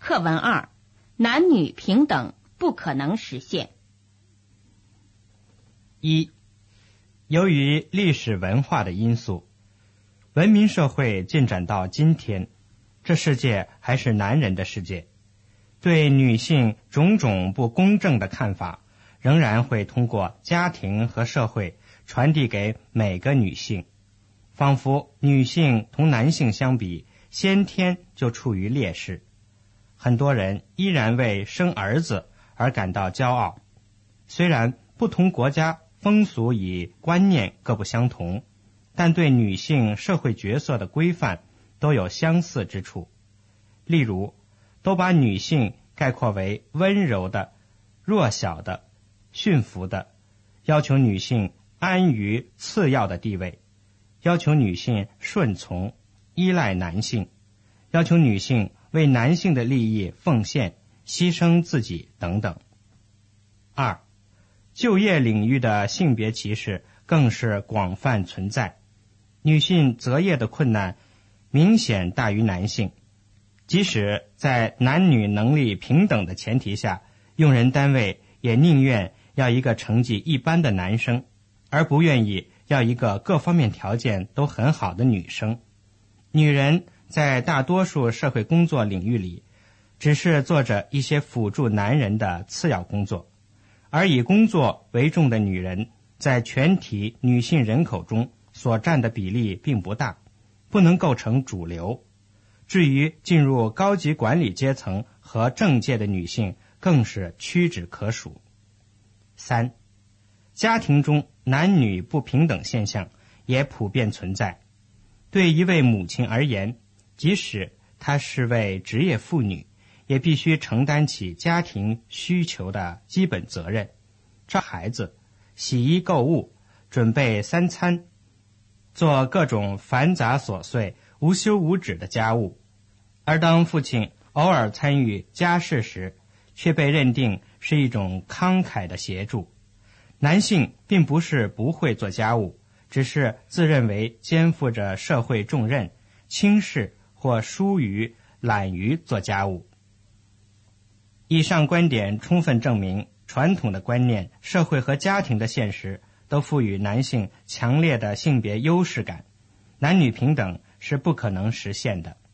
课文2，男女平等不可能实现。 1. 由于历史文化的因素，文明社会进展到今天，这世界还是男人的世界，对女性种种不公正的看法仍然会通过家庭和社会传递给每个女性，仿佛女性同男性相比先天就处于劣势。很多人依然为生儿子而感到骄傲，虽然不同国家风俗与观念各不相同，但对女性社会角色的规范都有相似之处。例如，都把女性概括为温柔的、弱小的、驯服的，要求女性安于次要的地位，要求女性顺从、依赖男性，要求女性为男性的利益奉献、牺牲自己等等。2. 就业领域的性别歧视更是广泛存在，女性择业的困难明显大于男性。即使在男女能力平等的前提下，用人单位也宁愿要一个成绩一般的男生，而不愿意要一个各方面条件都很好的女生。女人在大多数社会工作领域里，只是做着一些辅助男人的次要工作，而以工作为重的女人在全体女性人口中所占的比例并不大，不能构成主流。至于进入高级管理阶层和政界的女性，更是屈指可数。3. 家庭中男女不平等现象也普遍存在。对一位母亲而言，即使她是位职业妇女，也必须承担起家庭需求的基本责任，照孩子、洗衣购物、准备3餐，做各种繁杂琐碎、无休无止的家务。而当父亲偶尔参与家事时，却被认定是一种慷慨的协助。男性并不是不会做家务，只是自认为肩负着社会重任，轻视或疏于、懒于做家务。以上观点充分证明，传统的观念、社会和家庭的现实都赋予男性强烈的性别优势感，男女平等是不可能实现的。